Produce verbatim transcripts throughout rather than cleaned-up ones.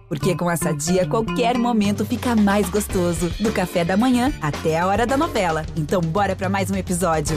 Porque com a Sadia, qualquer momento fica mais gostoso. Do café da manhã até a hora da novela. Então bora pra mais um episódio.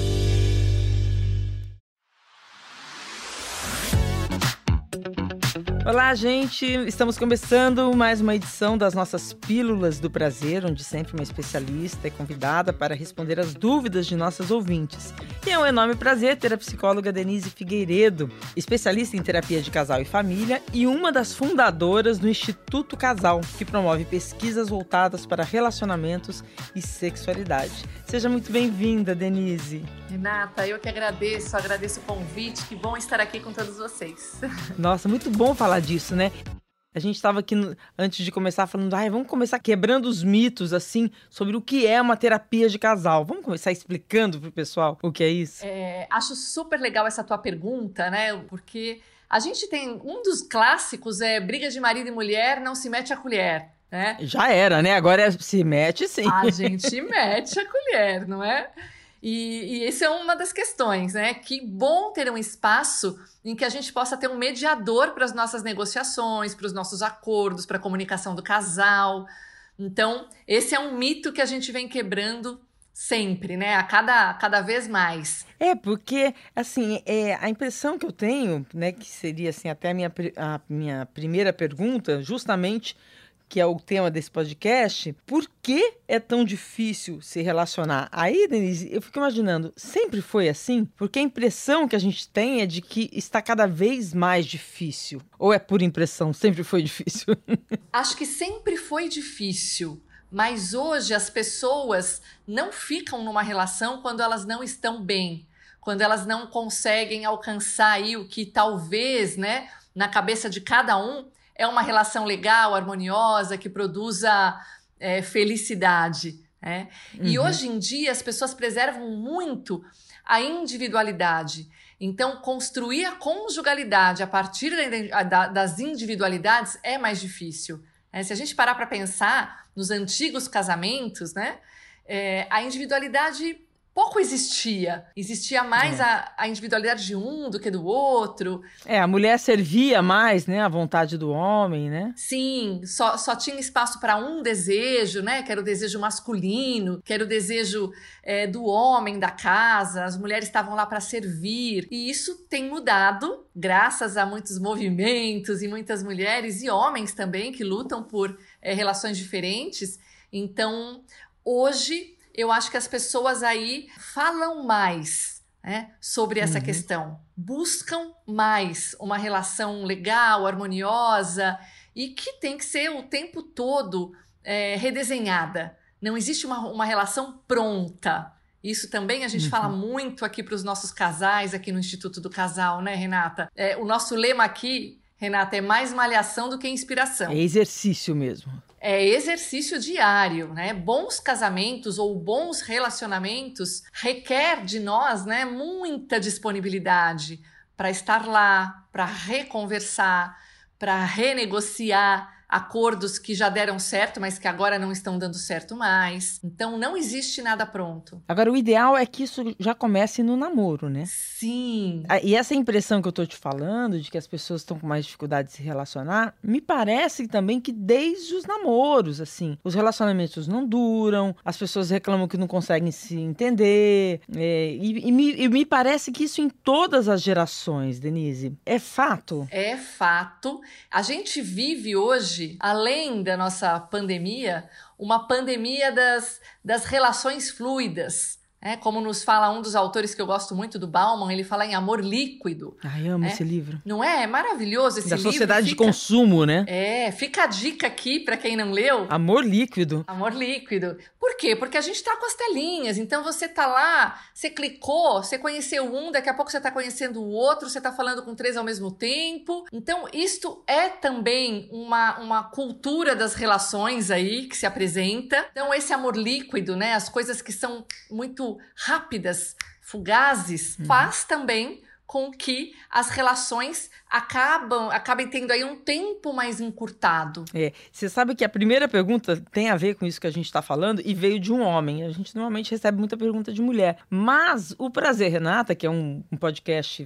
Olá, gente! Estamos começando mais uma edição das nossas Pílulas do Prazer, onde sempre uma especialista é convidada para responder as dúvidas de nossas ouvintes. E é um enorme prazer ter a psicóloga Denise Figueiredo, especialista em terapia de casal e família e uma das fundadoras do Instituto Casal, que promove pesquisas voltadas para relacionamentos e sexualidade. Seja muito bem-vinda, Denise. Renata, eu que agradeço, agradeço o convite, que bom estar aqui com todos vocês. Nossa, muito bom falar disso, né? A gente estava aqui, antes de começar, falando, ai, vamos começar quebrando os mitos, assim, sobre o que é uma terapia de casal. Vamos começar explicando pro pessoal o que é isso? É, acho super legal essa tua pergunta, né? Porque a gente tem, um dos clássicos é briga de marido e mulher, não se mete a colher, né? Já era, né? Agora é, se mete, sim. A gente mete a colher, não é? E, e essa é uma das questões, né? Que bom ter um espaço em que a gente possa ter um mediador para as nossas negociações, para os nossos acordos, para a comunicação do casal. Então, esse é um mito que a gente vem quebrando sempre, né? A cada, cada vez mais. É, porque, assim, é, a impressão que eu tenho, né, que seria, assim, até a minha, a minha primeira pergunta, justamente, que é o tema desse podcast, por que é tão difícil se relacionar? Aí, Denise, eu fico imaginando, sempre foi assim? Porque a impressão que a gente tem é de que está cada vez mais difícil. Ou é por impressão, sempre foi difícil? Acho que sempre foi difícil, mas hoje as pessoas não ficam numa relação quando elas não estão bem, quando elas não conseguem alcançar aí o que talvez, né, na cabeça de cada um, é uma relação legal, harmoniosa, que produza é, felicidade, né? Uhum. E hoje em dia as pessoas preservam muito a individualidade. Então, construir a conjugalidade a partir da, da, das individualidades é mais difícil, né? Se a gente parar para pensar nos antigos casamentos, né, é, a individualidade pouco existia. Existia mais é. a, a individualidade de um do que do outro. É, a mulher servia mais, né, a vontade do homem, né? Sim, só, só tinha espaço para um desejo, né, que era o desejo masculino, que era o desejo é, do homem da casa. As mulheres estavam lá para servir. E isso tem mudado, graças a muitos movimentos e muitas mulheres e homens também que lutam por é, relações diferentes. Então, hoje eu acho que as pessoas aí falam mais, né, sobre essa uhum. questão. Buscam mais uma relação legal, harmoniosa e que tem que ser o tempo todo é, redesenhada. Não existe uma, uma relação pronta. Isso também a gente uhum. fala muito aqui para os nossos casais, aqui no Instituto do Casal, né, Renata? É, o nosso lema aqui, Renata, é mais malhação do que inspiração. É exercício mesmo. É exercício diário, né? Bons casamentos ou bons relacionamentos requer de nós, né, muita disponibilidade para estar lá, para reconversar, para renegociar acordos que já deram certo, mas que agora não estão dando certo mais. Então, não existe nada pronto. Agora, o ideal é que isso já comece no namoro, né? Sim. E essa impressão que eu tô te falando, de que as pessoas estão com mais dificuldade de se relacionar, me parece também que desde os namoros, assim, os relacionamentos não duram, as pessoas reclamam que não conseguem se entender, é, e, e, me, e me parece que isso em todas as gerações, Denise. É fato? É fato. A gente vive hoje, além da nossa pandemia, uma pandemia das, das relações fluidas. É, como nos fala um dos autores que eu gosto muito, do Bauman, ele fala em amor líquido. Ai, amo é, esse livro. Não é? É maravilhoso esse da livro. Da sociedade fica, de consumo, né? É, fica a dica aqui para quem não leu. Amor líquido. Amor líquido. Por quê? Porque a gente tá com as telinhas, então você tá lá, você clicou, você conheceu um, daqui a pouco você tá conhecendo o outro, você tá falando com três ao mesmo tempo. Então, isto é também uma, uma cultura das relações aí que se apresenta. Então, esse amor líquido, né, as coisas que são muito rápidas, fugazes, uhum. faz também com que as relações acabam, acabem tendo aí um tempo mais encurtado. É, você sabe que a primeira pergunta tem a ver com isso que a gente está falando e veio de um homem. A gente normalmente recebe muita pergunta de mulher. Mas o Prazer, Renata, que é um, um podcast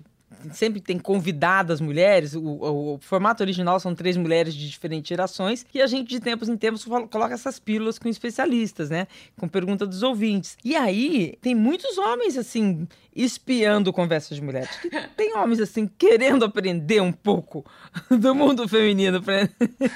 sempre tem convidadas mulheres, o, o, o formato original são três mulheres de diferentes gerações, e a gente de tempos em tempos coloca essas pílulas com especialistas, né? Com pergunta dos ouvintes. E aí, tem muitos homens, assim, espiando conversas de mulheres. Tem homens, assim, querendo aprender um pouco do mundo feminino para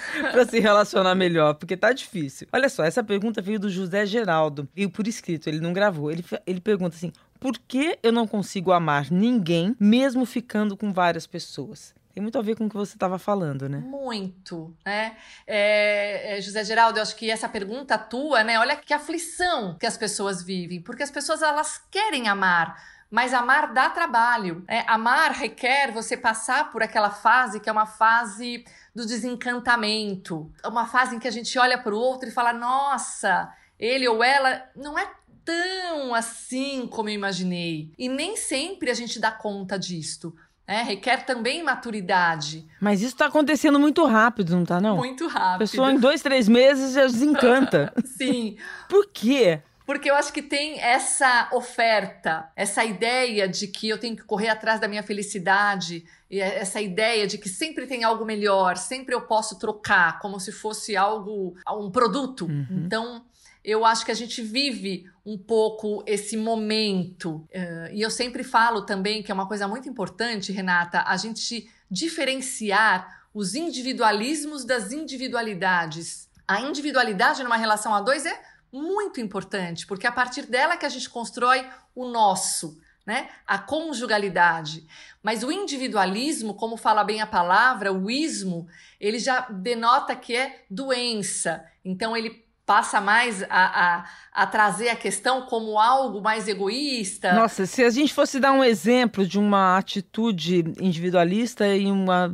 se relacionar melhor, porque tá difícil. Olha só, essa pergunta veio do José Geraldo, veio por escrito, ele não gravou. Ele, ele pergunta assim, por que eu não consigo amar ninguém, mesmo ficando com várias pessoas? Tem muito a ver com o que você estava falando, né? Muito, né? É, é, José Geraldo, eu acho que essa pergunta tua, né? Olha que aflição que as pessoas vivem, porque as pessoas, elas querem amar, mas amar dá trabalho. Né? Amar requer você passar por aquela fase que é uma fase do desencantamento, uma fase em que a gente olha para o outro e fala, nossa, ele ou ela não é tão assim como eu imaginei. E nem sempre a gente dá conta disto. É, requer também maturidade. Mas isso tá acontecendo muito rápido, não tá, não? Muito rápido. A pessoa em dois, três meses já desencanta. Sim. Por quê? Porque eu acho que tem essa oferta, essa ideia de que eu tenho que correr atrás da minha felicidade, e essa ideia de que sempre tem algo melhor, sempre eu posso trocar, como se fosse algo, um produto. Uhum. Então, eu acho que a gente vive um pouco esse momento. Uh, e eu sempre falo também que é uma coisa muito importante, Renata, a gente diferenciar os individualismos das individualidades. A individualidade numa relação a dois é muito importante, porque é a partir dela que a gente constrói o nosso, né? A conjugalidade. Mas o individualismo, como fala bem a palavra, o ismo, ele já denota que é doença. Então, ele passa mais a, a, a trazer a questão como algo mais egoísta. Nossa, se a gente fosse dar um exemplo de uma atitude individualista e uma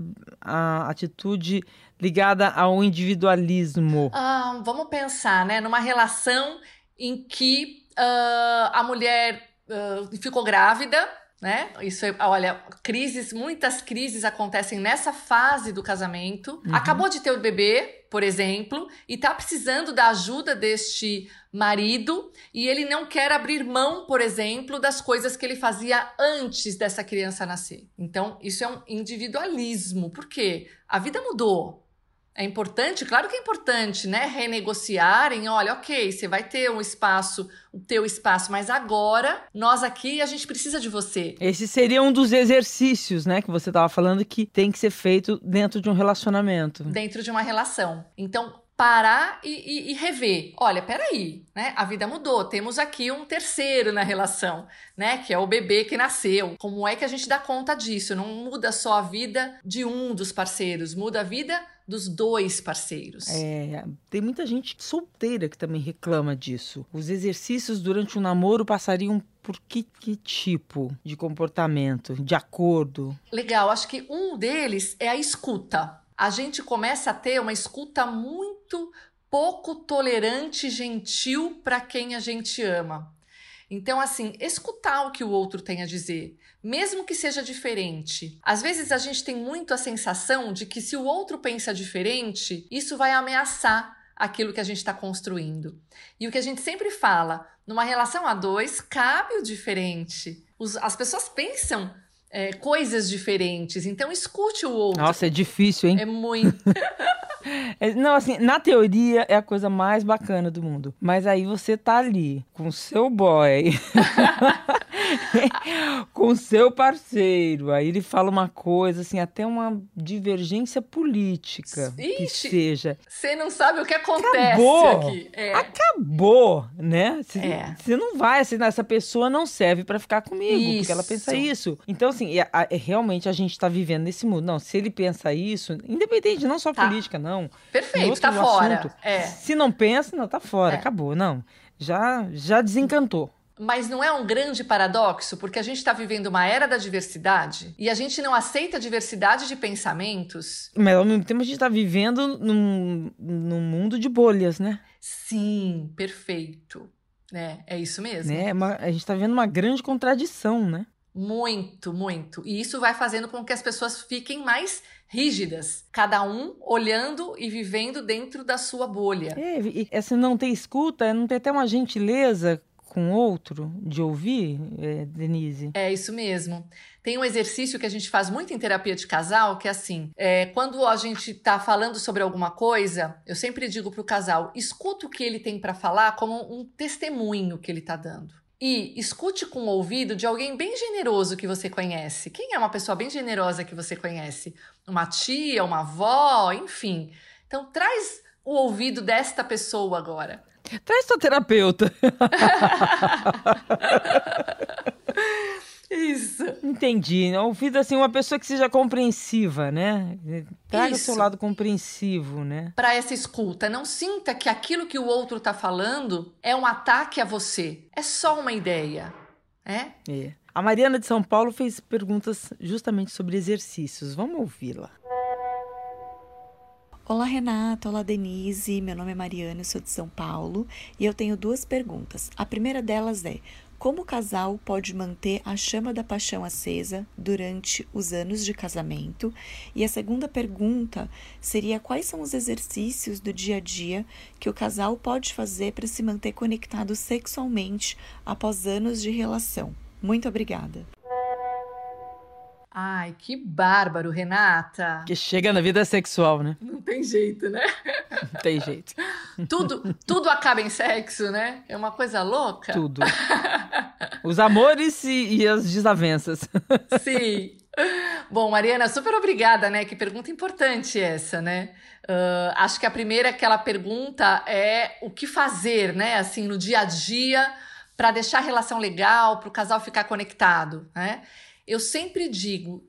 a atitude ligada ao individualismo. Ah, vamos pensar, né? Numa relação em que uh, a mulher uh, ficou grávida, né? Isso é, olha, crises, muitas crises acontecem nessa fase do casamento. Uhum. Acabou de ter o bebê, por exemplo, e tá precisando da ajuda deste marido e ele não quer abrir mão, por exemplo, das coisas que ele fazia antes dessa criança nascer. Então, isso é um individualismo. Por quê? A vida mudou. É importante, claro que é importante, né? Renegociarem, olha, ok, você vai ter um espaço, o teu espaço, mas agora, nós aqui, a gente precisa de você. Esse seria um dos exercícios, né, que você estava falando que tem que ser feito dentro de um relacionamento. Dentro de uma relação. Então, parar e, e, e rever. Olha, peraí, né? A vida mudou, temos aqui um terceiro na relação, né? Que é o bebê que nasceu. Como é que a gente dá conta disso? Não muda só a vida de um dos parceiros, muda a vida dos dois parceiros. É, tem muita gente solteira que também reclama disso. Os exercícios durante o namoro passariam por que, que tipo de comportamento, de acordo? Legal, acho que um deles é a escuta. A gente começa a ter uma escuta muito pouco tolerante e gentil para quem a gente ama. Então, assim, escutar o que o outro tem a dizer, mesmo que seja diferente. Às vezes a gente tem muito a sensação de que se o outro pensa diferente, isso vai ameaçar aquilo que a gente está construindo. E o que a gente sempre fala, numa relação a dois, cabe o diferente. Os, as pessoas pensam É, coisas diferentes, então escute o outro. Nossa, é difícil, hein? É muito. é, não, assim, na teoria é a coisa mais bacana do mundo, mas aí você tá ali com o seu boy, com o seu parceiro, aí ele fala uma coisa, assim, até uma divergência política, Ixi, que seja. Você não sabe o que acontece Acabou, aqui. É. Acabou, né? Você é. não vai, assim, essa pessoa não serve pra ficar comigo, isso. Porque ela pensa isso. Então, assim, é, é, realmente a gente tá vivendo nesse mundo. Não, se ele pensa isso, independente, não só tá. política, não. Perfeito, tá fora. Assunto, é. Se não pensa, não, tá fora, é. Acabou, não. Já, já desencantou. Mas não é um grande paradoxo, porque a gente está vivendo uma era da diversidade e a gente não aceita a diversidade de pensamentos. Mas ao mesmo tempo a gente está vivendo num, num mundo de bolhas, né? Sim, perfeito. É, é isso mesmo. Né? A gente está vendo uma grande contradição, né? Muito, muito. E isso vai fazendo com que as pessoas fiquem mais rígidas, cada um olhando e vivendo dentro da sua bolha. É, e essa não ter escuta, não ter até uma gentileza com o outro, de ouvir, é, Denise? É isso mesmo. Tem um exercício que a gente faz muito em terapia de casal, que é assim, é, quando a gente está falando sobre alguma coisa, eu sempre digo para o casal, escuta o que ele tem para falar como um testemunho que ele está dando. E escute com o ouvido de alguém bem generoso que você conhece. Quem é uma pessoa bem generosa que você conhece? Uma tia, uma avó, enfim. Então, traz o ouvido desta pessoa agora. Traz tua terapeuta. Isso. Entendi. Ouvido assim, uma pessoa que seja compreensiva, né? Traga o Isso. seu lado compreensivo, né? Para essa escuta, não sinta que aquilo que o outro está falando é um ataque a você. É só uma ideia, é? É. A Mariana de São Paulo fez perguntas justamente sobre exercícios. Vamos ouvi-la. Olá, Renata. Olá, Denise. Meu nome é Mariana, eu sou de São Paulo e eu tenho duas perguntas. A primeira delas é: como o casal pode manter a chama da paixão acesa durante os anos de casamento? E a segunda pergunta seria: quais são os exercícios do dia a dia que o casal pode fazer para se manter conectado sexualmente após anos de relação? Muito obrigada. Ai, que bárbaro, Renata. Que chega na vida sexual, né? Não tem jeito, né? Não tem jeito. Tudo, tudo acaba em sexo, né? É uma coisa louca. Tudo. Os amores e, e as desavenças. Sim. Bom, Mariana, super obrigada, né? Que pergunta importante essa, né? Uh, acho que a primeira que ela pergunta é o que fazer, né? Assim, no dia a dia, para deixar a relação legal, para o casal ficar conectado, né? Eu sempre digo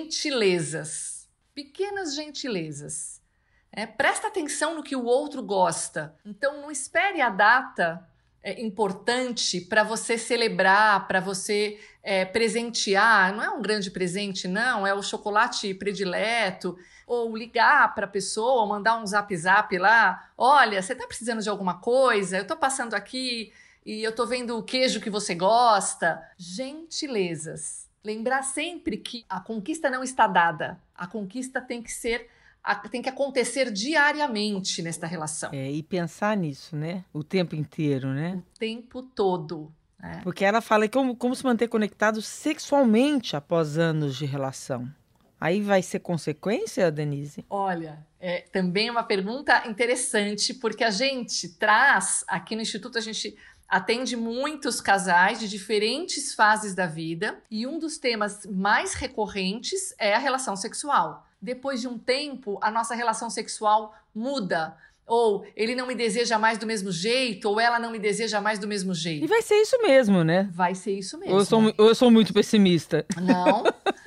gentilezas, pequenas gentilezas. É, presta atenção no que o outro gosta. Então, não espere a data é, importante para você celebrar, para você é, presentear. Não é um grande presente, não. É o chocolate predileto. Ou ligar para a pessoa, ou mandar um zap zap lá. Olha, você está precisando de alguma coisa? Eu estou passando aqui e eu estou vendo o queijo que você gosta. Gentilezas. Lembrar sempre que a conquista não está dada. A conquista tem que ser, tem que acontecer diariamente nesta relação. É, e pensar nisso, né? O tempo inteiro, né? O tempo todo. Né? Porque ela fala como, como se manter conectado sexualmente após anos de relação. Aí vai ser consequência, Denise? Olha, é também uma pergunta interessante, porque a gente traz, aqui no Instituto, a gente atende muitos casais de diferentes fases da vida e um dos temas mais recorrentes é a relação sexual. Depois de um tempo, a nossa relação sexual muda. Ou ele não me deseja mais do mesmo jeito, ou ela não me deseja mais do mesmo jeito. E vai ser isso mesmo, né? Vai ser isso mesmo. Ou eu sou, ou eu sou muito pessimista. Não,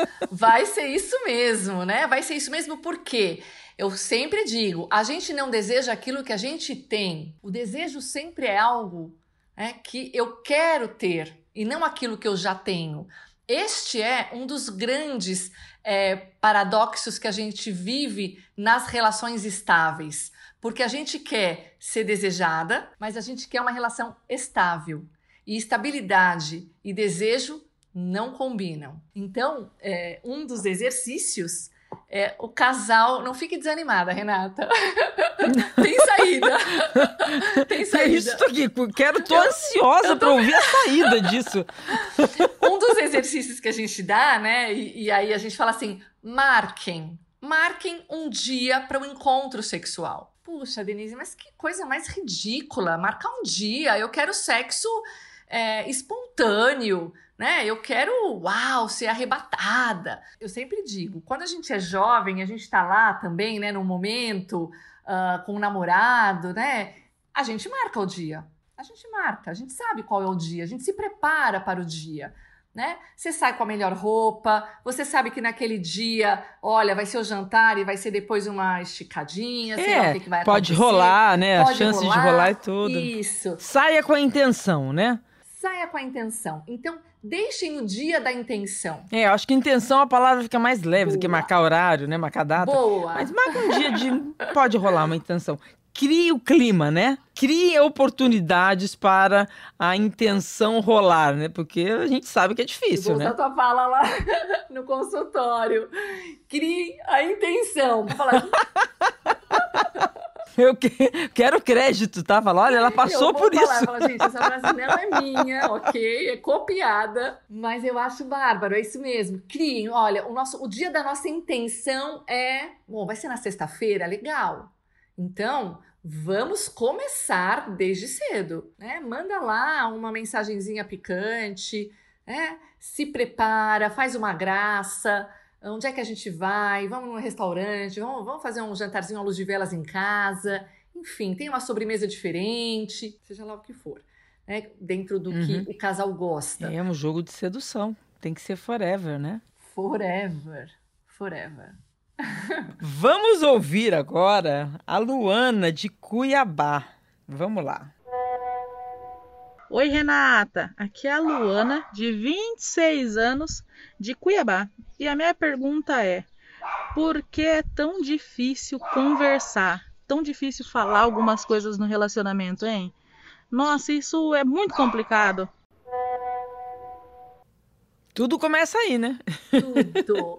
vai ser isso mesmo, né? Vai ser isso mesmo porque eu sempre digo, a gente não deseja aquilo que a gente tem. O desejo sempre é algo É, que eu quero ter e não aquilo que eu já tenho. Este é um dos grandes é, paradoxos que a gente vive nas relações estáveis, porque a gente quer ser desejada, mas a gente quer uma relação estável. E estabilidade e desejo não combinam. Então, é, um dos exercícios é o casal... Não fique desanimada, Renata. Tem saída. Tem saída. É isso aqui. Quero, tô ansiosa tô... para ouvir a saída disso. Um dos exercícios que a gente dá, né? E, e aí a gente fala assim, marquem. Marquem um dia para o encontro sexual. Puxa, Denise, mas que coisa mais ridícula. Marcar um dia. Eu quero sexo é, espontâneo. Né? Eu quero, uau, ser arrebatada. Eu sempre digo, quando a gente é jovem, a gente está lá também, né, num momento, uh, com um namorado, né? A gente marca o dia. A gente marca, a gente sabe qual é o dia, a gente se prepara para o dia, né? Você sai com a melhor roupa, você sabe que naquele dia, olha, vai ser o jantar e vai ser depois uma esticadinha, sei é, lá o que, que vai pode acontecer. rolar, né? Pode a chance rolar, de rolar e tudo. Isso. Saia com a intenção, né? Saia com a intenção. Então, deixem o dia da intenção. É, eu acho que intenção a palavra fica mais leve Boa. do que marcar horário, né? Marcar data. Boa. Mas marca um dia de... Pode rolar uma intenção. Crie o clima, né? Crie oportunidades para a intenção rolar, né? Porque a gente sabe que é difícil, eu vou né? usar tua fala lá no consultório. Crie a intenção. Vou falar... Eu que- quero crédito, tá? Fala, olha, ela passou eu vou por falar, isso. falar, gente, essa frase não é minha, ok? É copiada, mas eu acho bárbaro, é isso mesmo. Criem, olha, o, nosso, o dia da nossa intenção é, bom, vai ser na sexta-feira, legal. Então, vamos começar desde cedo, né? Manda lá uma mensagenzinha picante, né? Se prepara, faz uma graça. Onde é que a gente vai? Vamos num restaurante, vamos, vamos fazer um jantarzinho à luz de velas em casa. Enfim, tem uma sobremesa diferente, seja lá o que for, né? Dentro do Uhum. que o casal gosta. É um jogo de sedução. Tem que ser forever, né? Forever, forever. Vamos ouvir agora a Luana de Cuiabá. Vamos lá. Oi, Renata. Aqui é a Luana, de vinte e seis anos, de Cuiabá. E a minha pergunta é: por que é tão difícil conversar? Tão difícil falar algumas coisas no relacionamento, hein? Nossa, isso é muito complicado. Tudo começa aí, né? Tudo.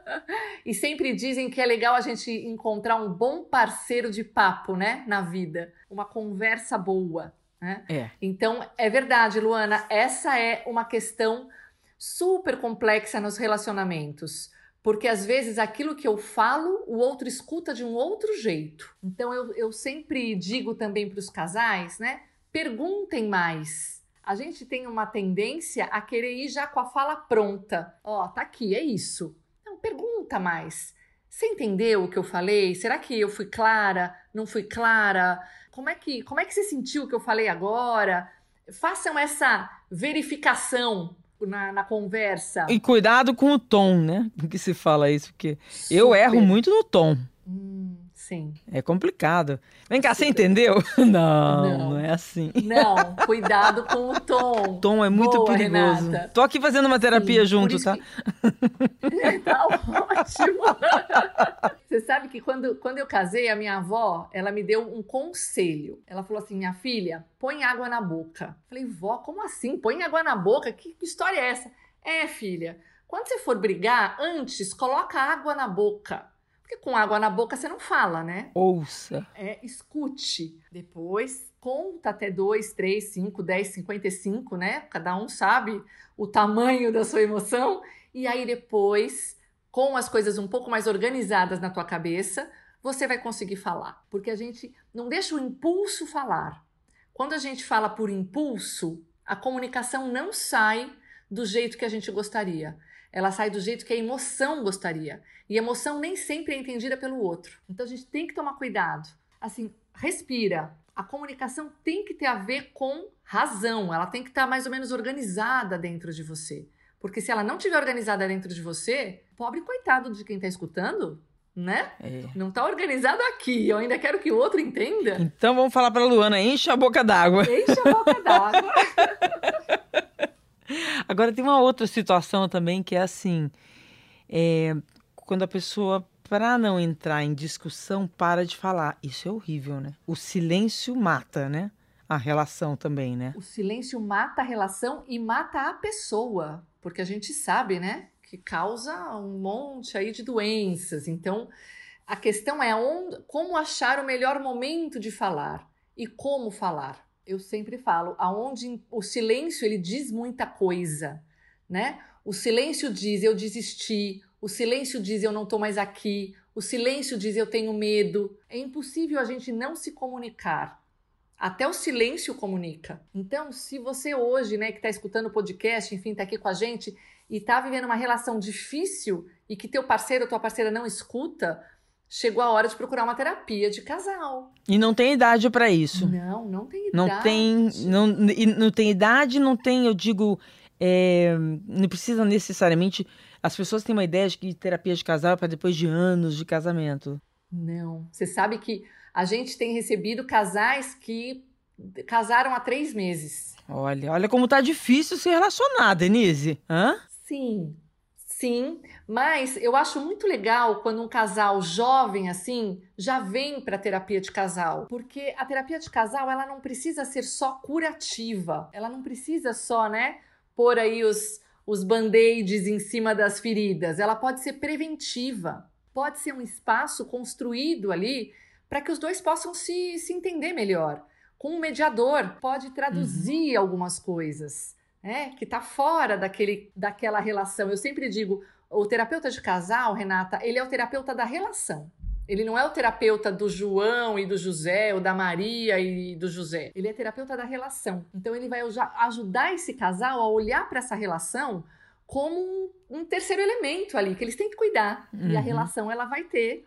E sempre dizem que é legal a gente encontrar um bom parceiro de papo, né? Na vida. Uma conversa boa, né? É. Então, é verdade, Luana, essa é uma questão super complexa nos relacionamentos. Porque às vezes aquilo que eu falo, o outro escuta de um outro jeito. Então, eu, eu sempre digo também para os casais, né? Perguntem mais. A gente tem uma tendência a querer ir já com a fala pronta. Ó, tá aqui, é isso. Não, pergunta mais. Você entendeu o que eu falei? Será que eu fui clara? Não fui clara? Como é que, como é que você sentiu o que eu falei agora? Façam essa verificação na, na conversa. E cuidado com o tom, né? Que se fala isso, porque eu Super. erro muito no tom. Hum, sim. É complicado. Vem cá, você entendeu? Não, Não. não é assim. Não, cuidado com o tom. O tom é muito Boa, perigoso. Renata. Tô aqui fazendo uma terapia Sim, junto, por isso tá? que- Tá ótimo. Você sabe que quando, quando eu casei, a minha avó, ela me deu um conselho. Ela falou assim, minha filha, põe água na boca. Falei, vó, como assim? Põe água na boca? Que, que história é essa? É, filha, quando você for brigar, antes coloca água na boca. Porque com água na boca você não fala, né? Ouça. É, escute. Depois, conta até dois, três, cinco, dez, cinquenta e cinco, né? Cada um sabe o tamanho da sua emoção. E aí depois, com as coisas um pouco mais organizadas na tua cabeça, você vai conseguir falar. Porque a gente não deixa o impulso falar. Quando a gente fala por impulso, a comunicação não sai do jeito que a gente gostaria. Ela sai do jeito que a emoção gostaria. E emoção nem sempre é entendida pelo outro. Então a gente tem que tomar cuidado. Assim, respira. A comunicação tem que ter a ver com razão. Ela tem que estar mais ou menos organizada dentro de você. Porque se ela não estiver organizada dentro de você, pobre coitado de quem está escutando, né? É. Não está organizado aqui. Eu ainda quero que o outro entenda. Então vamos falar pra Luana, enche a boca d'água. Enche a boca d'água. Agora tem uma outra situação também que é assim, é, quando a pessoa, para não entrar em discussão, para de falar. Isso é horrível, né? O silêncio mata, né? A relação também, né? O silêncio mata a relação e mata a pessoa. Porque a gente sabe, né? Que causa um monte aí de doenças. Então, a questão é onde, como achar o melhor momento de falar e como falar. Eu sempre falo, aonde o silêncio ele diz muita coisa, né? O silêncio diz eu desisti, o silêncio diz eu não tô mais aqui, o silêncio diz eu tenho medo. É impossível a gente não se comunicar. Até o silêncio comunica. Então, se você hoje, né, que está escutando o podcast, enfim, está aqui com a gente e está vivendo uma relação difícil e que teu parceiro ou tua parceira não escuta, chegou a hora de procurar uma terapia de casal. E não tem idade para isso. Não, não tem idade. Não tem, não, e não tem idade, não tem, eu digo, é, não precisa necessariamente. As pessoas têm uma ideia de que terapia de casal é para depois de anos de casamento. Não. Você sabe que a gente tem recebido casais que casaram há três meses. Olha, olha como tá difícil se relacionar, Denise. Hã? Sim, sim. Mas eu acho muito legal quando um casal jovem assim já vem para a terapia de casal, porque a terapia de casal ela não precisa ser só curativa, ela não precisa só, né, pôr aí os, os band-aids em cima das feridas, ela pode ser preventiva, pode ser um espaço construído ali para que os dois possam se, se entender melhor. Com um mediador, pode traduzir uhum. algumas coisas, né, que está fora daquele, daquela relação. Eu sempre digo, o terapeuta de casal, Renata, ele é o terapeuta da relação. Ele não é o terapeuta do João e do José, ou da Maria e do José. Ele é terapeuta da relação. Então, ele vai ajudar esse casal a olhar para essa relação como um, um terceiro elemento ali, que eles têm que cuidar. Uhum. E a relação, ela vai ter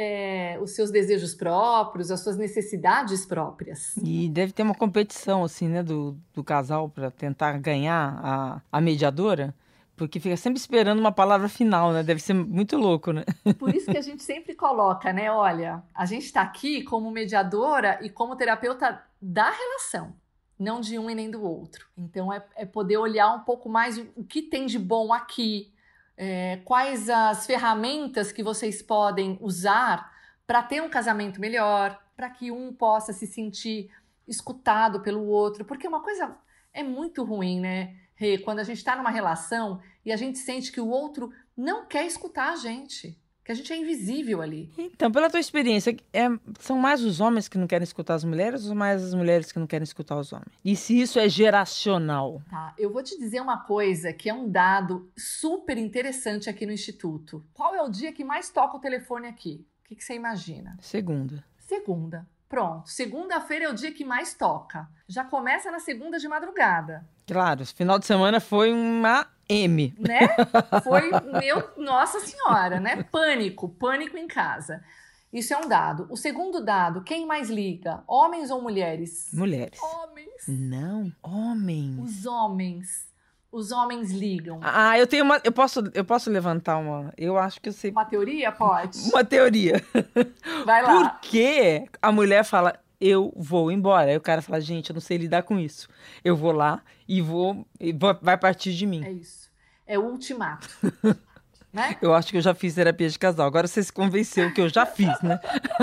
é, os seus desejos próprios, as suas necessidades próprias. E deve ter uma competição, assim, né, do, do casal para tentar ganhar a, a mediadora. Porque fica sempre esperando uma palavra final, né? Deve ser muito louco, né? Por isso que a gente sempre coloca, né? Olha, a gente está aqui como mediadora e como terapeuta da relação, não de um e nem do outro. Então, é, é poder olhar um pouco mais o, o que tem de bom aqui, é, quais as ferramentas que vocês podem usar para ter um casamento melhor, para que um possa se sentir escutado pelo outro. Porque uma coisa é muito ruim, né? Quando a gente está numa relação e a gente sente que o outro não quer escutar a gente, que a gente é invisível ali. Então, pela tua experiência, é, são mais os homens que não querem escutar as mulheres ou mais as mulheres que não querem escutar os homens? E se isso é geracional? Tá, eu vou te dizer uma coisa que é um dado super interessante aqui no Instituto. Qual é o dia que mais toca o telefone aqui? O que, que você imagina? Segunda. Segunda. Pronto, segunda-feira é o dia que mais toca. Já começa na segunda de madrugada. Claro, final de semana foi uma M. Né? Foi, meu, nossa senhora, né? Pânico, pânico em casa. Isso é um dado. O segundo dado, quem mais liga? Homens ou mulheres? Mulheres. Homens. Não, homens. Os homens. Os homens ligam. Ah, eu tenho uma. Eu posso, eu posso levantar uma. Eu acho que eu sei. Uma teoria? Pode. Uma teoria. Vai lá. Por que a mulher fala, eu vou embora? Aí o cara fala, gente, eu não sei lidar com isso. Eu vou lá e vou. E vou vai partir de mim. É isso. É o ultimato. Né? Eu acho que eu já fiz terapia de casal. Agora você se convenceu que eu já fiz, né?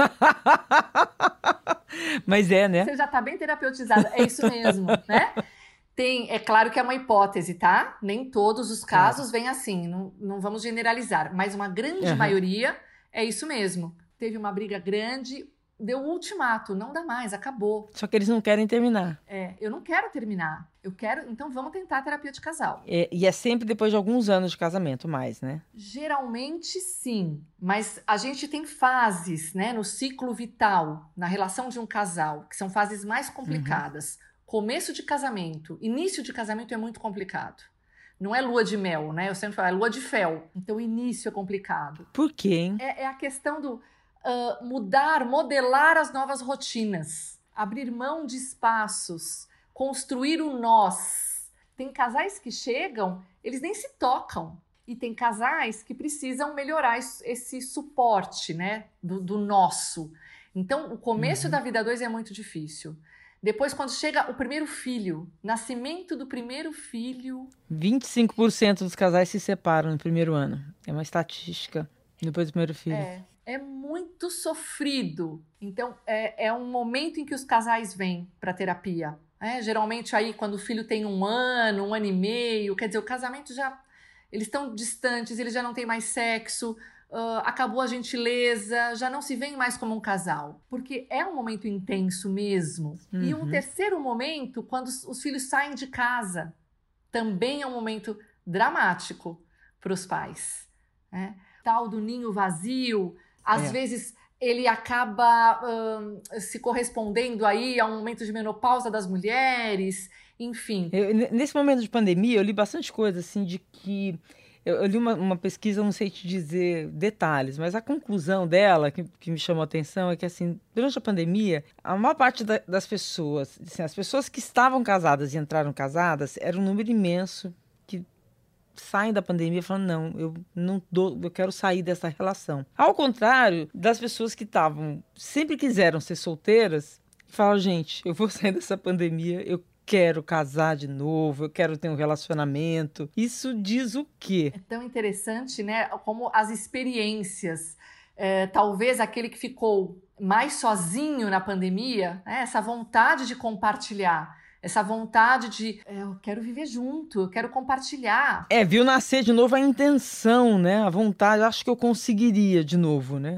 Mas é, né? Você já tá bem terapeutizada. É isso mesmo, né? Tem, é claro que é uma hipótese, tá? Nem todos os casos claro. Vêm assim, não, não vamos generalizar, mas uma grande uhum. maioria é isso mesmo. Teve uma briga grande, deu o ultimato, não dá mais, acabou. Só que eles não querem terminar. É, eu não quero terminar, eu quero, então vamos tentar a terapia de casal. É, e é sempre depois de alguns anos de casamento, mais, né? Geralmente sim, mas a gente tem fases, né, no ciclo vital, na relação de um casal, que são fases mais complicadas. Uhum. Começo de casamento, início de casamento é muito complicado. Não é lua de mel, né? Eu sempre falo, é lua de fel. Então, o início é complicado. Por quê, hein? É, é a questão do uh, mudar, modelar as novas rotinas. Abrir mão de espaços. Construir o nós. Tem casais que chegam, eles nem se tocam. E tem casais que precisam melhorar esse suporte, né? Do, do nosso. Então, o começo uhum. da vida dois é muito difícil. Depois, quando chega o primeiro filho, nascimento do primeiro filho... vinte e cinco por cento dos casais se separam no primeiro ano. É uma estatística depois do primeiro filho. É, é muito sofrido. Então, é, é um momento em que os casais vêm para terapia. É, geralmente, aí, quando o filho tem um ano, um ano e meio, quer dizer, o casamento já... Eles estão distantes, eles já não têm mais sexo... Uh, acabou a gentileza, já não se vê mais como um casal. Porque é um momento intenso mesmo. Uhum. E um terceiro momento, quando os, os filhos saem de casa, também é um momento dramático para os pais. Né? Tal do ninho vazio, às é. vezes ele acaba uh, se correspondendo aí a um momento de menopausa das mulheres, enfim. Eu, nesse momento de pandemia, eu li bastante coisa assim de que... Eu, eu li uma, uma pesquisa, não sei te dizer detalhes, mas a conclusão dela, que, que me chamou a atenção, é que, assim, durante a pandemia, a maior parte da, das pessoas, assim, as pessoas que estavam casadas e entraram casadas, era um número imenso que saem da pandemia falando, não, eu não dou, eu quero sair dessa relação. Ao contrário das pessoas que estavam, sempre quiseram ser solteiras, e falaram, gente, eu vou sair dessa pandemia, eu quero casar de novo, eu quero ter um relacionamento. Isso diz o quê? É tão interessante, né? Como as experiências. É, talvez aquele que ficou mais sozinho na pandemia, né? Essa vontade de compartilhar, essa vontade de é, eu quero viver junto, eu quero compartilhar. É, viu nascer de novo a intenção, né? A vontade, acho que eu conseguiria de novo, né?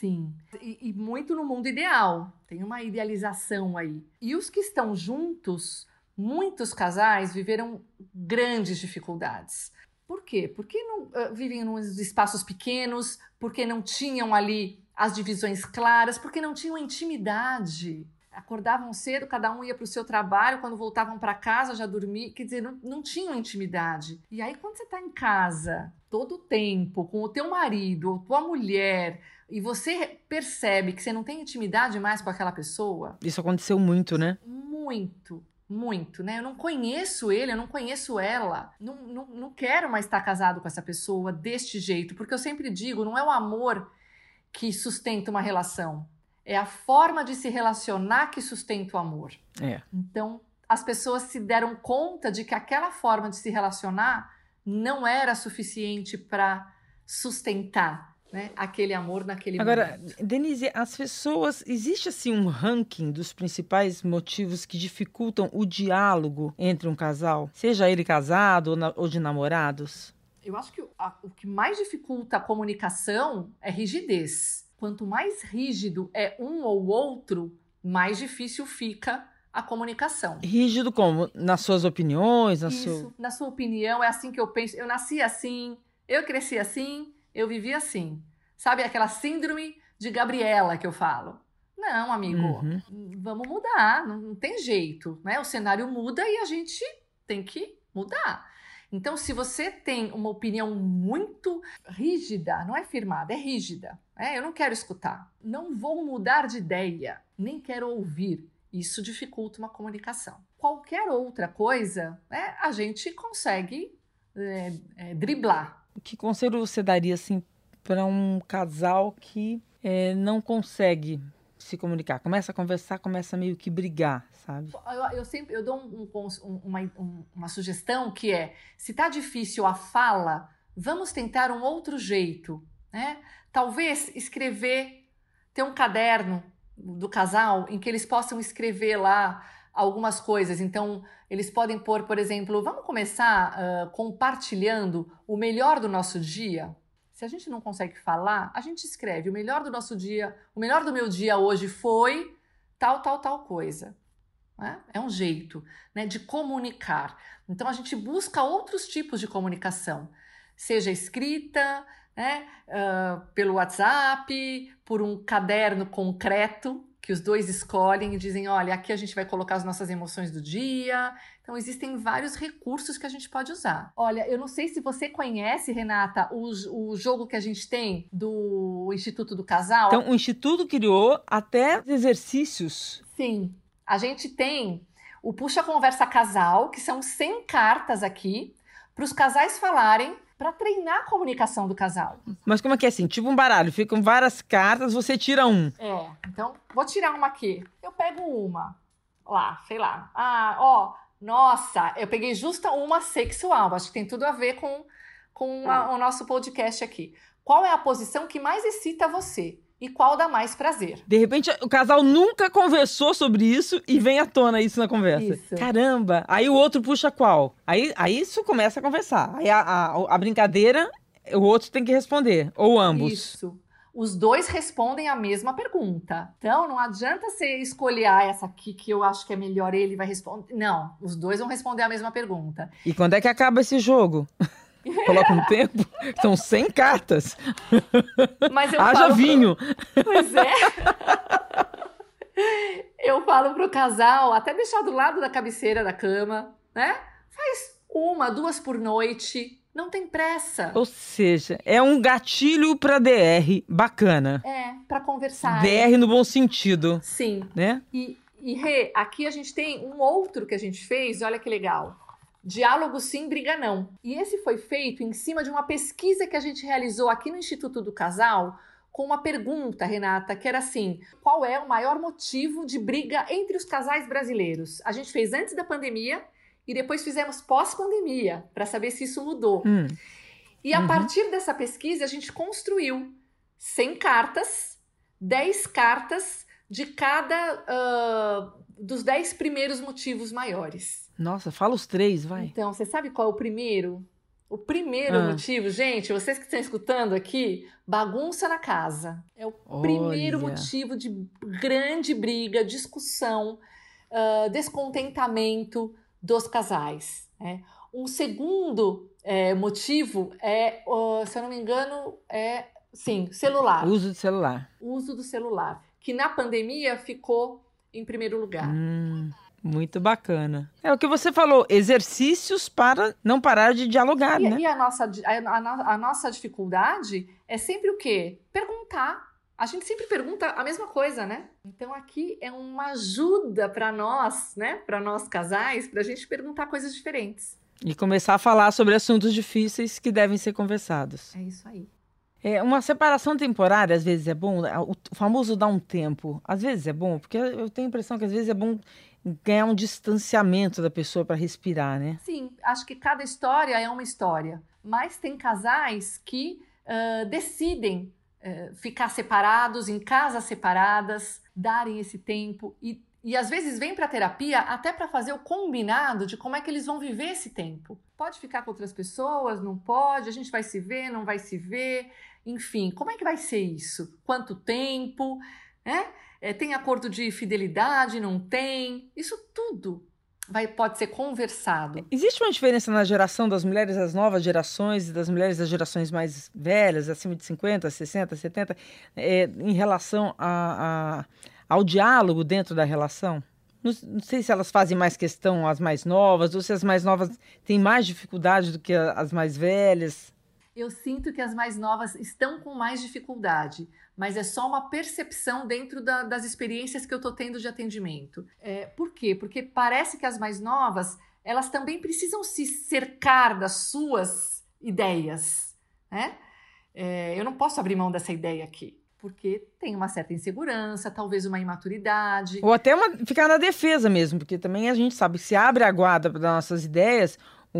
Sim. E, e muito no mundo ideal. Tem uma idealização aí. E os que estão juntos, muitos casais viveram grandes dificuldades. Por quê? Porque não, uh, vivem em espaços pequenos, porque não tinham ali as divisões claras, porque não tinham intimidade. Acordavam cedo, cada um ia para o seu trabalho, quando voltavam para casa já dormiam, quer dizer, não, não tinham intimidade. E aí quando você está em casa, todo o tempo, com o teu marido ou tua mulher, e você percebe que você não tem intimidade mais com aquela pessoa... Isso aconteceu muito, né? Muito, muito, né? Eu não conheço ele, eu não conheço ela, não, não, não quero mais estar casado com essa pessoa deste jeito, porque eu sempre digo, não é o amor que sustenta uma relação, é a forma de se relacionar que sustenta o amor. É. Então, as pessoas se deram conta de que aquela forma de se relacionar não era suficiente para sustentar, né, aquele amor naquele Agora, momento. Denise, as pessoas... Existe, assim, um ranking dos principais motivos que dificultam o diálogo entre um casal? Seja ele casado ou, na, ou de namorados? Eu acho que o, a, o que mais dificulta a comunicação é rigidez. Quanto mais rígido é um ou outro, mais difícil fica a comunicação. Rígido como? Nas suas opiniões? Na Isso, sua... na sua opinião, é assim que eu penso. Eu nasci assim, eu cresci assim, eu vivi assim. Sabe aquela síndrome de Gabriela que eu falo? Não, amigo, Uhum. vamos mudar, não, não tem jeito, né? O cenário muda e a gente tem que mudar. Então, se você tem uma opinião muito rígida, não é firmada, é rígida, né? Eu não quero escutar, não vou mudar de ideia, nem quero ouvir. Isso dificulta uma comunicação. Qualquer outra coisa, né, a gente consegue é, é, driblar. Que conselho você daria, assim, para um casal que é, não consegue se comunicar? Começa a conversar, começa meio que brigar, sabe? Eu, eu sempre eu dou um, um, uma, um, uma sugestão que é, se tá difícil a fala, vamos tentar um outro jeito, né? Talvez escrever, ter um caderno do casal em que eles possam escrever lá algumas coisas. Então, eles podem pôr, por exemplo, vamos começar uh, compartilhando o melhor do nosso dia? Se a gente não consegue falar, a gente escreve o melhor do nosso dia, o melhor do meu dia hoje foi tal, tal, tal coisa. Né? É um jeito, né, de comunicar. Então, a gente busca outros tipos de comunicação, seja escrita, né, uh, pelo WhatsApp, por um caderno concreto, que os dois escolhem e dizem, olha, aqui a gente vai colocar as nossas emoções do dia. Então, existem vários recursos que a gente pode usar. Olha, eu não sei se você conhece, Renata, o, o jogo que a gente tem do Instituto do Casal. Então, o Instituto criou até exercícios. Sim, a gente tem o Puxa Conversa Casal, que são cem cartas aqui, para os casais falarem, para treinar a comunicação do casal. Mas como é que é assim? Tipo um baralho, ficam várias cartas, você tira um. É, então, vou tirar uma aqui. Eu pego uma, lá, sei lá. Ah, ó, nossa, eu peguei justa uma sexual, acho que tem tudo a ver com, com a, o nosso podcast aqui. Qual é a posição que mais excita você? E qual dá mais prazer? De repente, o casal nunca conversou sobre isso e vem à tona isso na conversa. Isso. Caramba! Aí o outro puxa qual? Aí, aí isso começa a conversar. Aí a, a, a brincadeira, o outro tem que responder. Ou ambos. Isso. Os dois respondem a mesma pergunta. Então, não adianta você escolher, ah, essa aqui que eu acho que é melhor, ele vai responder. Não, os dois vão responder a mesma pergunta. E quando é que acaba esse jogo? Coloca um tempo? São cem cartas. Mas eu Haja falo vinho. Pro... Pois é. Eu falo pro casal, até deixar do lado da cabeceira da cama, né? Faz uma, duas por noite. Não tem pressa. Ou seja, é um gatilho para D R bacana. É, para conversar. D R no bom sentido. Sim. Né? E, e Rê, aqui a gente tem um outro que a gente fez, olha que legal. Diálogo sim, briga não. E esse foi feito em cima de uma pesquisa que a gente realizou aqui no Instituto do Casal, com uma pergunta, Renata, que era assim, qual é o maior motivo de briga entre os casais brasileiros? A gente fez antes da pandemia e depois fizemos pós-pandemia, para saber se isso mudou. Hum. E a Uhum. partir dessa pesquisa, a gente construiu cem cartas, dez cartas de cada uh, dos dez primeiros motivos maiores. Nossa, fala os três, vai. Então, você sabe qual é o primeiro? O primeiro Ah. motivo, gente, vocês que estão escutando aqui, bagunça na casa. É o Olha. primeiro motivo de grande briga, discussão, uh, descontentamento dos casais, né? Um segundo é, motivo é, uh, se eu não me engano, é, sim, celular. Uso de celular. O uso do celular, que na pandemia ficou em primeiro lugar. Hum, muito bacana. É o que você falou, exercícios para não parar de dialogar, E, né? e a, nossa, a, a, a nossa dificuldade é sempre o quê? Perguntar. A gente sempre pergunta a mesma coisa, né? Então aqui é uma ajuda para nós, né? Para nós casais, para a gente perguntar coisas diferentes. E começar a falar sobre assuntos difíceis que devem ser conversados. É isso aí. É, uma separação temporária, às vezes, é bom. O famoso dar um tempo, às vezes é bom, porque eu tenho a impressão que às vezes é bom ganhar um distanciamento da pessoa para respirar, né? Sim, acho que cada história é uma história. Mas tem casais que uh, decidem uh, ficar separados, em casas separadas, darem esse tempo e E às vezes vem para a terapia até para fazer o combinado de como é que eles vão viver esse tempo. Pode ficar com outras pessoas, não pode, a gente vai se ver, não vai se ver, enfim, como é que vai ser isso? Quanto tempo? Né? É, tem acordo de fidelidade, não tem? Isso tudo vai, pode ser conversado. Existe uma diferença na geração das mulheres das novas gerações e das mulheres das gerações mais velhas, acima de cinquenta, sessenta, setenta, é, em relação a... a... ao diálogo dentro da relação? Não, não sei se elas fazem mais questão as mais novas, ou se as mais novas têm mais dificuldade do que as mais velhas. Eu sinto que as mais novas estão com mais dificuldade, mas é só uma percepção dentro da, das experiências que eu estou tendo de atendimento. É, por quê? Porque parece que as mais novas, elas também precisam se cercar das suas ideias, né? É, eu não posso abrir mão dessa ideia aqui, porque tem uma certa insegurança, talvez uma imaturidade. Ou até uma, ficar na defesa mesmo, porque também a gente sabe que se abre a guarda para nossas ideias, o,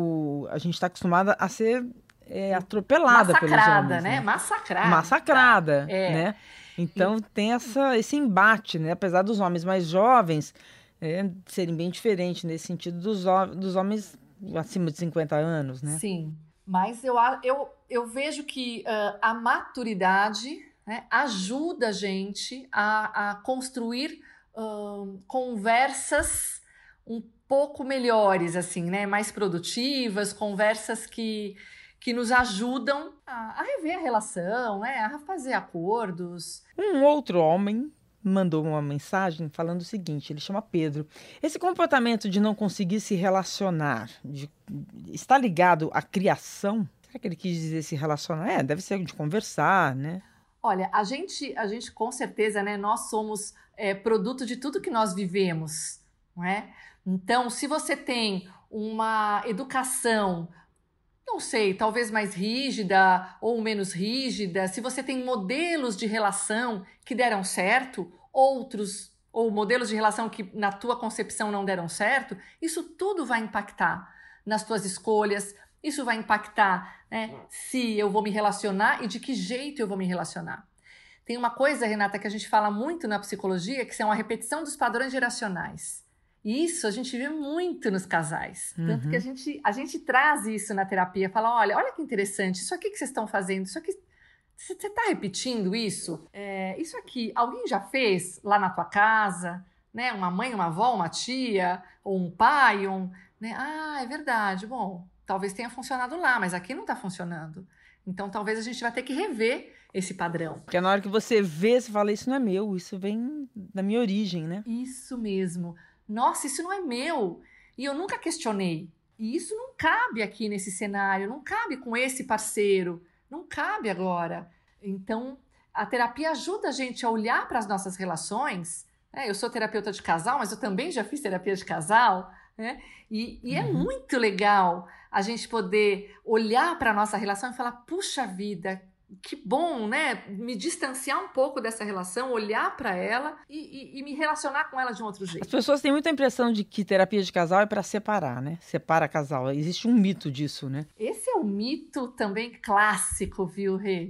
o, a gente está acostumada a ser é, atropelada pelos homens. né? né? Massacrada. Massacrada, É. né? Então e... tem essa, esse embate, né? Apesar dos homens mais jovens é, serem bem diferentes nesse sentido dos, dos homens acima de cinquenta anos, né? Sim, mas eu, eu, eu vejo que uh, a maturidade... né, ajuda a gente a, a construir uh, conversas um pouco melhores, assim, né, mais produtivas, conversas que, que nos ajudam a, a rever a relação, né, a fazer acordos. Um outro homem mandou uma mensagem falando o seguinte, ele chama Pedro. Esse comportamento de não conseguir se relacionar, de, está ligado à criação? Será que ele quis dizer se relacionar? É, deve ser de conversar, né? Olha, a gente, a gente com certeza, né, nós somos é, produto de tudo que nós vivemos, não é? Então, se você tem uma educação, não sei, talvez mais rígida ou menos rígida, se você tem modelos de relação que deram certo, outros, ou modelos de relação que na tua concepção não deram certo, isso tudo vai impactar nas tuas escolhas. Isso vai impactar, né, se eu vou me relacionar e de que jeito eu vou me relacionar. Tem uma coisa, Renata, que a gente fala muito na psicologia, que são a repetição dos padrões geracionais. E isso a gente vê muito nos casais. Uhum. Tanto que a gente, a gente traz isso na terapia, fala, olha, olha que interessante, isso aqui que vocês estão fazendo, isso aqui, você está repetindo isso? É, isso aqui, alguém já fez lá na tua casa? Né? Uma mãe, uma avó, uma tia, ou um pai, um, né? Ah, é verdade, bom... Talvez tenha funcionado lá, mas aqui não está funcionando. Então, talvez a gente vai ter que rever esse padrão. Porque na hora que você vê, você fala, isso não é meu, isso vem da minha origem, né? Isso mesmo. Nossa, isso não é meu. E eu nunca questionei. E isso não cabe aqui nesse cenário, não cabe com esse parceiro, não cabe agora. Então, a terapia ajuda a gente a olhar para as nossas relações. É, eu sou terapeuta de casal, mas eu também já fiz terapia de casal. Né? E, e é Uhum. muito legal a gente poder olhar para a nossa relação e falar, puxa vida, que bom, né? Me distanciar um pouco dessa relação, olhar para ela e, e, e me relacionar com ela de um outro jeito. As pessoas têm muita impressão de que terapia de casal é para separar, né? Separa casal. Existe um mito disso, né? Esse é um mito também clássico, viu, Rê?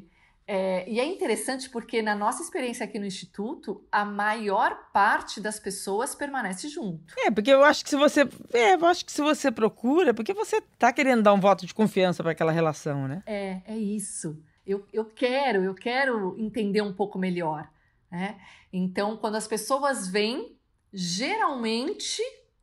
É, e é interessante porque na nossa experiência aqui no Instituto, a maior parte das pessoas permanece junto. É, porque eu acho que se você, é, eu acho que se você procura, porque você tá querendo dar um voto de confiança para aquela relação, né? É, é isso. Eu, eu quero, eu quero entender um pouco melhor, né? Então, quando as pessoas vêm, geralmente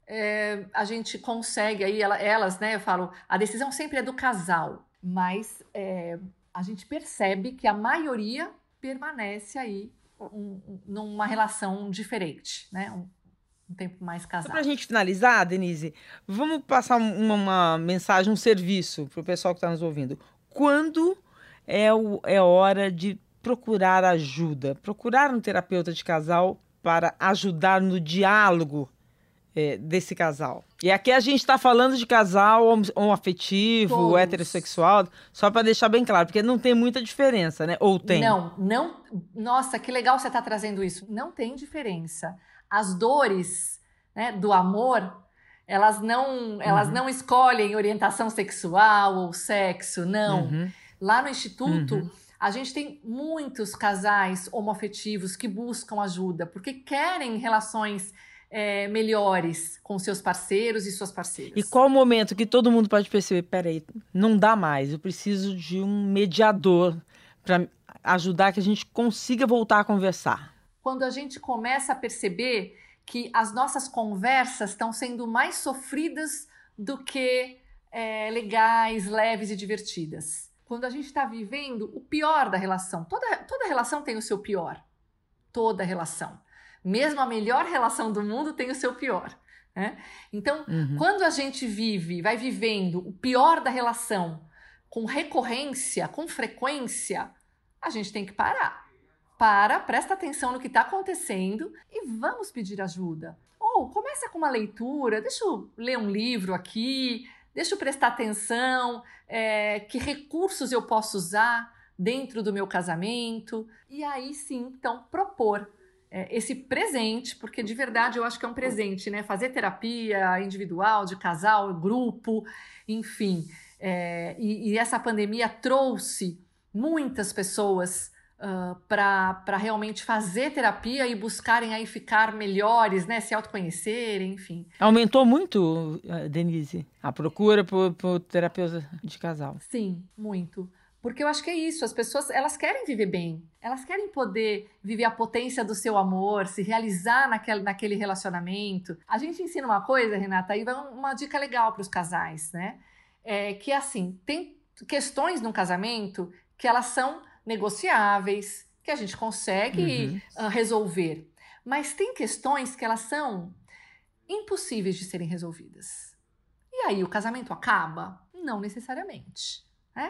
é, a gente consegue, aí ela, elas, né, eu falo, a decisão sempre é do casal, mas é, a gente percebe que a maioria permanece aí um, um, numa relação diferente, né? Um, um tempo mais casado. Para a gente finalizar, Denise, vamos passar uma, uma mensagem, um serviço para o pessoal que está nos ouvindo. Quando é, o, é hora de procurar ajuda? Procurar um terapeuta de casal para ajudar no diálogo é, desse casal. E aqui a gente está falando de casal homoafetivo, Todos. Heterossexual, só para deixar bem claro, porque não tem muita diferença, né? Ou tem? Não, não. Nossa, que legal você está trazendo isso. Não tem diferença. As dores, né, do amor, elas não, elas uhum. não escolhem orientação sexual ou sexo, não. Uhum. Lá no Instituto, uhum. a gente tem muitos casais homoafetivos que buscam ajuda, porque querem relações É, melhores com seus parceiros e suas parceiras. E qual o momento que todo mundo pode perceber, peraí, não dá mais, eu preciso de um mediador para ajudar que a gente consiga voltar a conversar? Quando a gente começa a perceber que as nossas conversas estão sendo mais sofridas do que é, legais, leves e divertidas. Quando a gente está vivendo o pior da relação. Toda, toda relação tem o seu pior. Toda relação. Mesmo a melhor relação do mundo tem o seu pior, né? Então, uhum. quando a gente vive, vai vivendo o pior da relação com recorrência, com frequência, a gente tem que parar. Para, presta atenção no que está acontecendo e vamos pedir ajuda. Ou começa com uma leitura, deixa eu ler um livro aqui, deixa eu prestar atenção, é, que recursos eu posso usar dentro do meu casamento. E aí sim, então, propor esse presente, porque de verdade eu acho que é um presente, né? Fazer terapia individual, de casal, grupo, enfim. É, e, e essa pandemia trouxe muitas pessoas uh, para realmente fazer terapia e buscarem aí ficar melhores, né? Se autoconhecerem, enfim. Aumentou muito, Denise, a procura por, por terapeuta de casal? Sim, muito. Porque eu acho que é isso, as pessoas, elas querem viver bem, elas querem poder viver a potência do seu amor, se realizar naquele, naquele relacionamento. A gente ensina uma coisa, Renata, aí vai uma dica legal para os casais, né? É que assim, tem questões no casamento que elas são negociáveis, que a gente consegue uhum. uh, resolver. Mas tem questões que elas são impossíveis de serem resolvidas. E aí o casamento acaba? Não necessariamente, né?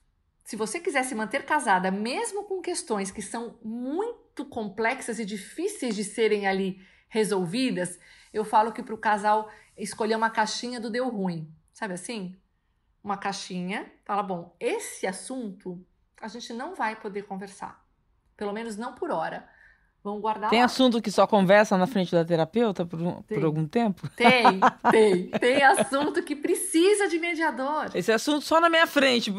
Se você quiser se manter casada, mesmo com questões que são muito complexas e difíceis de serem ali resolvidas, eu falo que para o casal escolher uma caixinha do deu ruim. Sabe assim? Uma caixinha, fala, bom, esse assunto a gente não vai poder conversar. Pelo menos não por hora. Vamos guardar Tem lá. assunto que só conversa na frente da terapeuta por, um, por algum tempo? Tem, tem. Tem assunto que precisa de mediador. Esse assunto só na minha frente.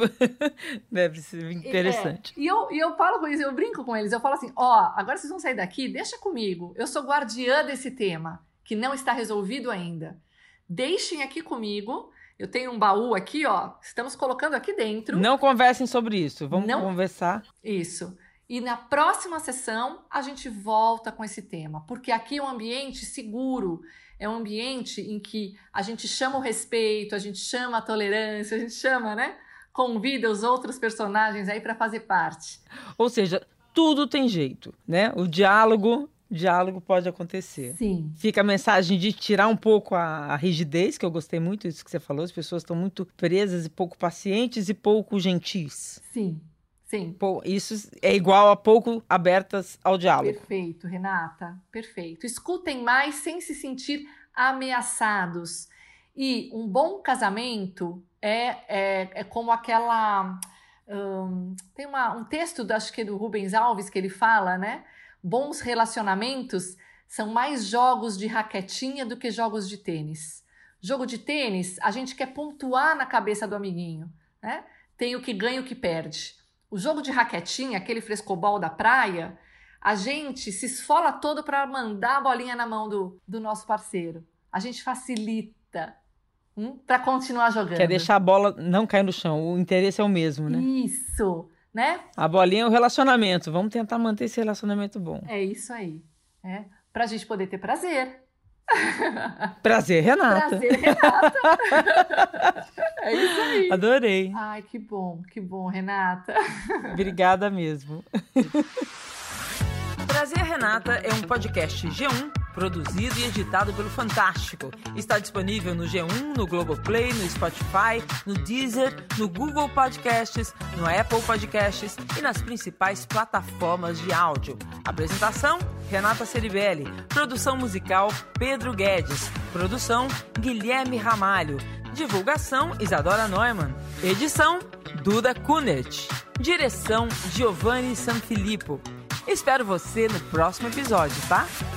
Deve ser interessante. É. E, eu, e eu falo com eles, eu brinco com eles, eu falo assim, ó, oh, agora vocês vão sair daqui, deixa comigo. Eu sou guardiã desse tema, que não está resolvido ainda. Deixem aqui comigo. Eu tenho um baú aqui, ó. Estamos colocando aqui dentro. Não conversem sobre isso. Vamos não... conversar. Isso. E na próxima sessão, a gente volta com esse tema, porque aqui é um ambiente seguro, é um ambiente em que a gente chama o respeito, a gente chama a tolerância, a gente chama, né? Convida os outros personagens aí para fazer parte. Ou seja, tudo tem jeito, né? O diálogo, diálogo pode acontecer. Sim. Fica a mensagem de tirar um pouco a, a rigidez, que eu gostei muito disso que você falou, as pessoas estão muito presas e pouco pacientes e pouco gentis. Sim. Sim. Pô, isso é igual a pouco abertas ao diálogo. Perfeito, Renata. Perfeito. Escutem mais sem se sentir ameaçados. E um bom casamento é, é, é como aquela... Um, tem uma, um texto, acho que é do Rubens Alves, que ele fala, né? Bons relacionamentos são mais jogos de raquetinha do que jogos de tênis. Jogo de tênis, a gente quer pontuar na cabeça do amiguinho, né? Tem o que ganha e o que perde. O jogo de raquetinha, aquele frescobol da praia, a gente se esfola todo para mandar a bolinha na mão do, do nosso parceiro. A gente facilita hum, para continuar jogando. Quer deixar a bola não cair no chão. O interesse é o mesmo, né? Isso, né? A bolinha é o relacionamento. Vamos tentar manter esse relacionamento bom. É isso aí. É, para a gente poder ter prazer. Prazer, Renata. Prazer, Renata. É isso aí. Adorei. Ai, que bom, que bom, Renata. Obrigada mesmo. Prazer, Renata é um podcast G um, produzido e editado pelo Fantástico. Está disponível no G um, no Globoplay, no Spotify, no Deezer, no Google Podcasts, no Apple Podcasts e nas principais plataformas de áudio. Apresentação, Renata Ceribelli. Produção musical, Pedro Guedes. Produção, Guilherme Ramalho. Divulgação, Isadora Neumann. Edição, Duda Kunert. Direção, Giovanni Sanfilippo. Espero você no próximo episódio, tá?